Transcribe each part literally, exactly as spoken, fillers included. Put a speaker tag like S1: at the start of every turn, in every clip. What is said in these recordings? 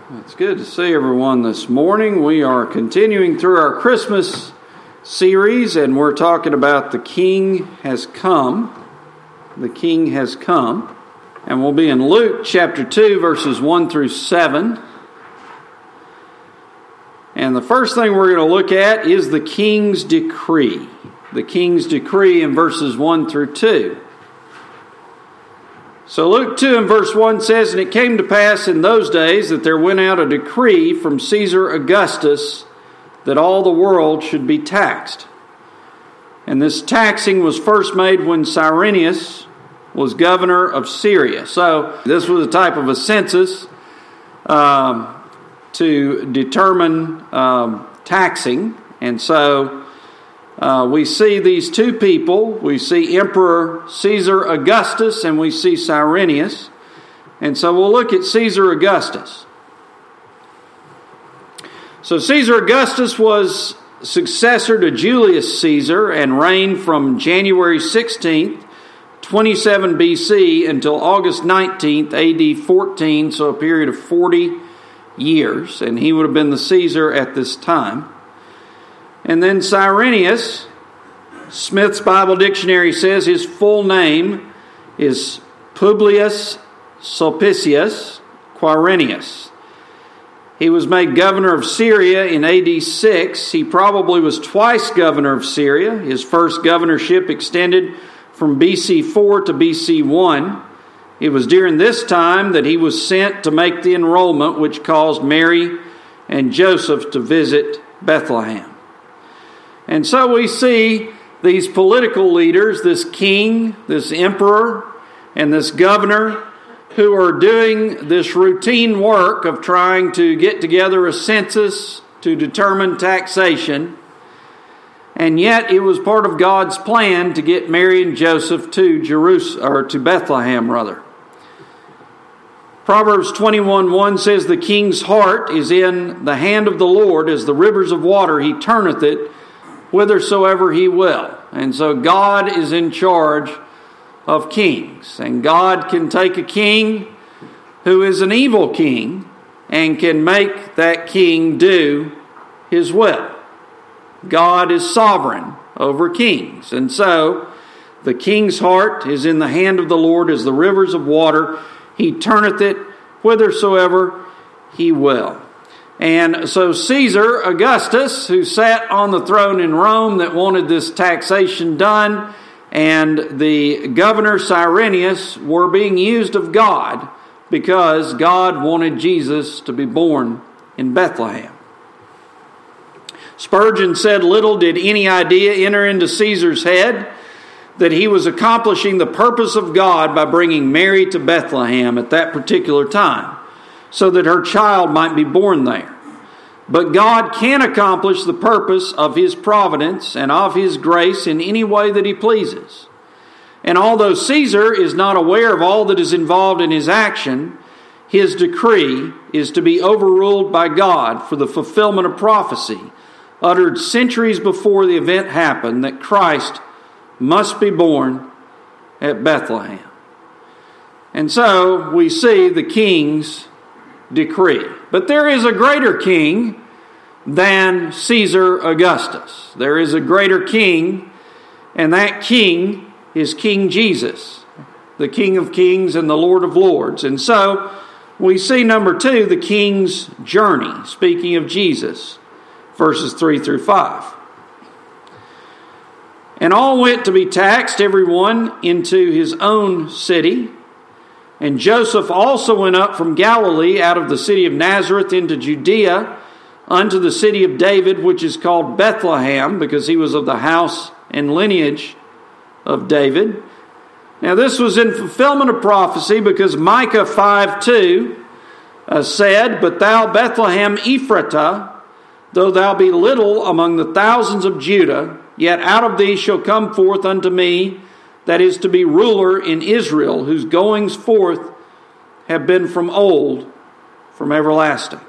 S1: It's good to see everyone this morning. We are continuing through our Christmas series, and we're talking about the King has come. The King has come. And we'll be in Luke chapter two, verses one through seven. And the first thing we're going to look at is the King's decree. The King's decree in verses one through two. So Luke two and verse one says, "And it came to pass in those days that there went out a decree from Caesar Augustus that all the world should be taxed. And this taxing was first made when Cyrenius was governor of Syria." So this was a type of a census um, to determine um, taxing. And so Uh, we see these two people. We see Emperor Caesar Augustus and we see Cyrenius. And so we'll look at Caesar Augustus. So Caesar Augustus was successor to Julius Caesar and reigned from January sixteenth, twenty-seven B C until August nineteenth, A D fourteen, so a period of forty years. And he would have been the Caesar at this time. And then Cyrenius, Smith's Bible Dictionary says his full name is Publius Sulpicius Quirinius. He was made governor of Syria in A D six. He probably was twice governor of Syria. His first governorship extended from B C four to B C one. It was during this time that he was sent to make the enrollment which caused Mary and Joseph to visit Bethlehem. And so we see these political leaders, this king, this emperor, and this governor, who are doing this routine work of trying to get together a census to determine taxation. And yet it was part of God's plan to get Mary and Joseph to Jerusalem, or to Bethlehem, rather. Proverbs twenty-one one says, "The king's heart is in the hand of the Lord, as the rivers of water, he turneth it whithersoever he will." And so God is in charge of kings. And God can take a king who is an evil king and can make that king do his will. God is sovereign over kings. And so the king's heart is in the hand of the Lord as the rivers of water. He turneth it whithersoever he will. And so Caesar Augustus, who sat on the throne in Rome that wanted this taxation done, and the governor Cyrenius were being used of God because God wanted Jesus to be born in Bethlehem. Spurgeon said, "Little did any idea enter into Caesar's head that he was accomplishing the purpose of God by bringing Mary to Bethlehem at that particular time, so that her child might be born there. But God can accomplish the purpose of his providence and of his grace in any way that he pleases. And although Caesar is not aware of all that is involved in his action, his decree is to be overruled by God for the fulfillment of prophecy, uttered centuries before the event happened, that Christ must be born at Bethlehem." And so we see the king's decree. But there is a greater king than Caesar Augustus. There is a greater king, and that king is King Jesus, the King of Kings and the Lord of Lords. And so we see, number two, the king's journey, speaking of Jesus, verses three through five. "And all went to be taxed, every one into his own city. And Joseph also went up from Galilee out of the city of Nazareth into Judea unto the city of David, which is called Bethlehem, because he was of the house and lineage of David." Now this was in fulfillment of prophecy, because Micah five two uh, said, "But thou, Bethlehem Ephratah, though thou be little among the thousands of Judah, yet out of thee shall come forth unto me that is to be ruler in Israel, whose goings forth have been from old, from everlasting."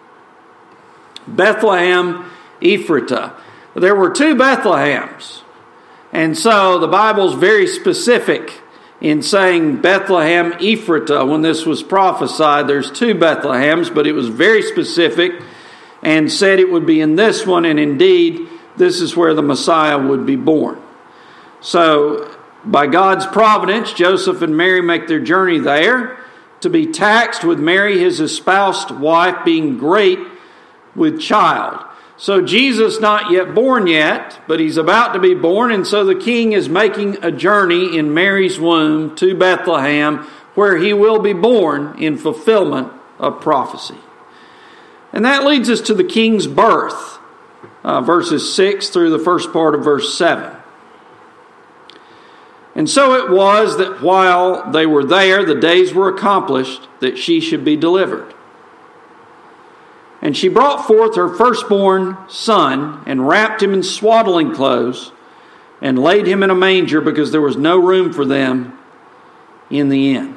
S1: Bethlehem Ephratah. There were two Bethlehems. And so the Bible's very specific in saying Bethlehem Ephratah when this was prophesied. There's two Bethlehems, but it was very specific and said it would be in this one, and indeed, this is where the Messiah would be born. So, by God's providence, Joseph and Mary make their journey there to be taxed with Mary, his espoused wife, being great with child. So Jesus not yet born yet, but he's about to be born, and so the king is making a journey in Mary's womb to Bethlehem, where he will be born in fulfillment of prophecy. And that leads us to the king's birth, uh, verses six through the first part of verse seven. And so it was that while they were there, the days were accomplished that she should be delivered. And she brought forth her firstborn son, and wrapped him in swaddling clothes, and laid him in a manger, because there was no room for them in the inn.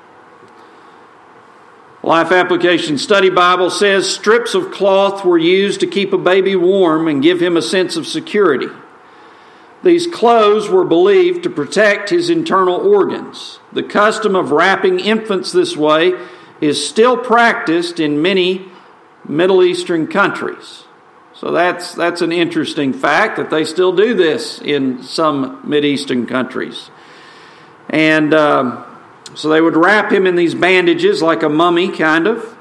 S1: Life Application Study Bible says strips of cloth were used to keep a baby warm and give him a sense of security. These clothes were believed to protect his internal organs. The custom of wrapping infants this way is still practiced in many Middle Eastern countries. So that's that's an interesting fact that they still do this in some Mideastern countries. And um, so they would wrap him in these bandages like a mummy, kind of.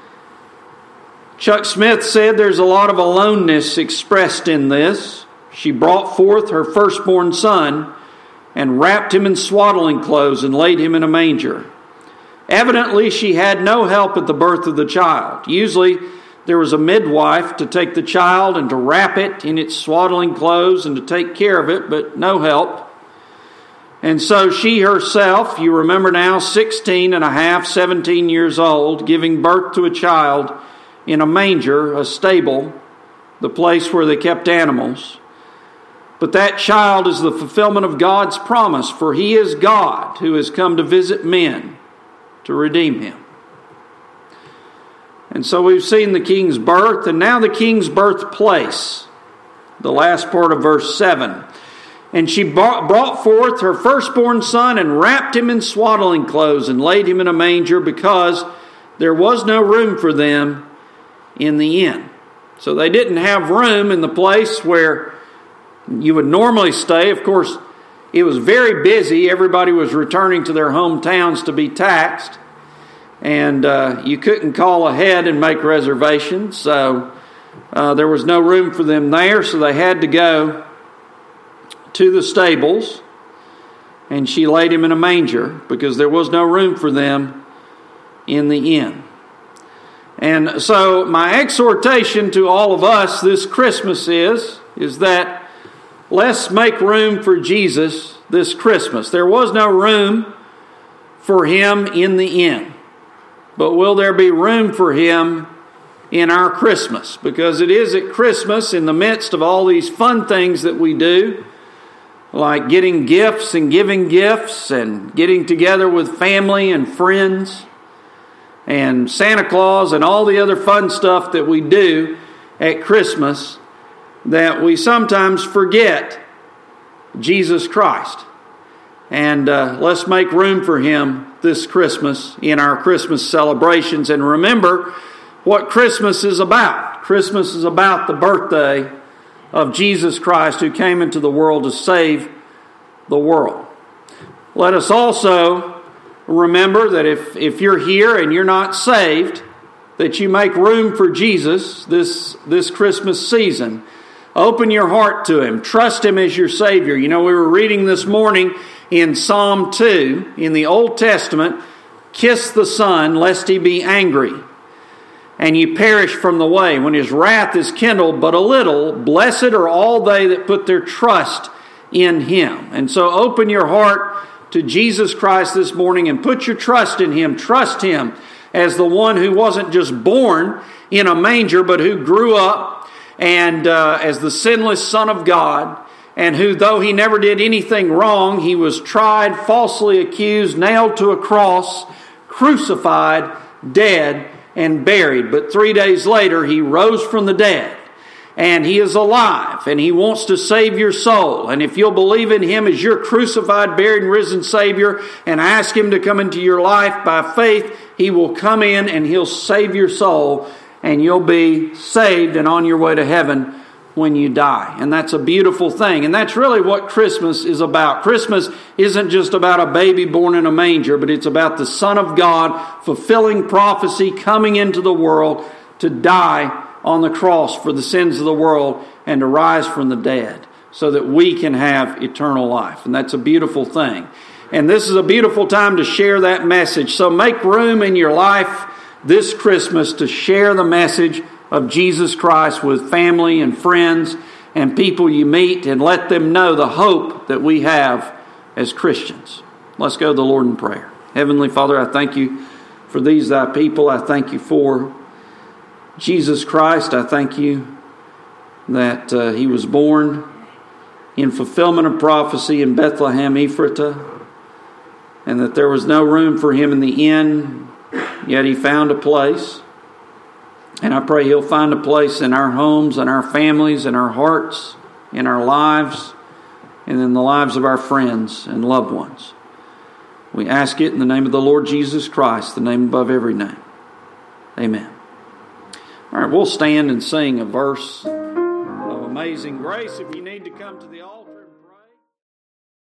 S1: Chuck Smith said there's a lot of aloneness expressed in this. She brought forth her firstborn son and wrapped him in swaddling clothes and laid him in a manger. Evidently, she had no help at the birth of the child. Usually, there was a midwife to take the child and to wrap it in its swaddling clothes and to take care of it, but no help. And so she herself, you remember now, sixteen and a half, seventeen years old, giving birth to a child in a manger, a stable, the place where they kept animals. But that child is the fulfillment of God's promise, for he is God who has come to visit men to redeem him. And so we've seen the king's birth, and now the king's birthplace, the last part of verse seven. And she brought forth her firstborn son and wrapped him in swaddling clothes and laid him in a manger, because there was no room for them in the inn. So they didn't have room in the place where you would normally stay. Of course, it was very busy. Everybody was returning to their hometowns to be taxed. And uh, you couldn't call ahead and make reservations. So uh, there was no room for them there. So they had to go to the stables. And she laid him in a manger, because there was no room for them in the inn. And so my exhortation to all of us this Christmas is, is that let's make room for Jesus this Christmas. There was no room for him in the inn. But will there be room for him in our Christmas? Because it is at Christmas, in the midst of all these fun things that we do, like getting gifts and giving gifts and getting together with family and friends and Santa Claus and all the other fun stuff that we do at Christmas, that we sometimes forget Jesus Christ. And uh, let's make room for him this Christmas in our Christmas celebrations. And remember what Christmas is about. Christmas is about the birthday of Jesus Christ, who came into the world to save the world. Let us also remember that if, if you're here and you're not saved, that you make room for Jesus this, this Christmas season. Open your heart to him. Trust him as your Savior. You know, we were reading this morning in Psalm two, in the Old Testament, kiss the Son, lest he be angry, and you perish from the way, when his wrath is kindled but a little. Blessed are all they that put their trust in him. And so open your heart to Jesus Christ this morning and put your trust in him. Trust him as the one who wasn't just born in a manger, but who grew up and uh, as the sinless Son of God, and who, though he never did anything wrong, he was tried, falsely accused, nailed to a cross, crucified, dead, and buried. But three days later, he rose from the dead. And He is alive, and He wants to save your soul. And if you'll believe in Him as your crucified, buried, and risen Savior, and ask Him to come into your life by faith, He will come in and He'll save your soul, and you'll be saved and on your way to heaven when you die. And that's a beautiful thing. And that's really what Christmas is about. Christmas isn't just about a baby born in a manger, but it's about the Son of God fulfilling prophecy, coming into the world to die on the cross for the sins of the world and to rise from the dead so that we can have eternal life. And that's a beautiful thing. And this is a beautiful time to share that message. So make room in your life this Christmas to share the message of Jesus Christ with family and friends and people you meet, and let them know the hope that we have as Christians. Let's go to the Lord in prayer. Heavenly Father, I thank You for these Thy people. I thank You for Jesus Christ. I thank You that uh, He was born in fulfillment of prophecy in Bethlehem Ephratah, and that there was no room for Him in the inn, yet He found a place. And I pray He'll find a place in our homes, in our families, in our hearts, in our lives, and in the lives of our friends and loved ones. We ask it in the name of the Lord Jesus Christ, the name above every name. Amen. All right, we'll stand and sing a verse of Amazing Grace. If you need to come to the altar.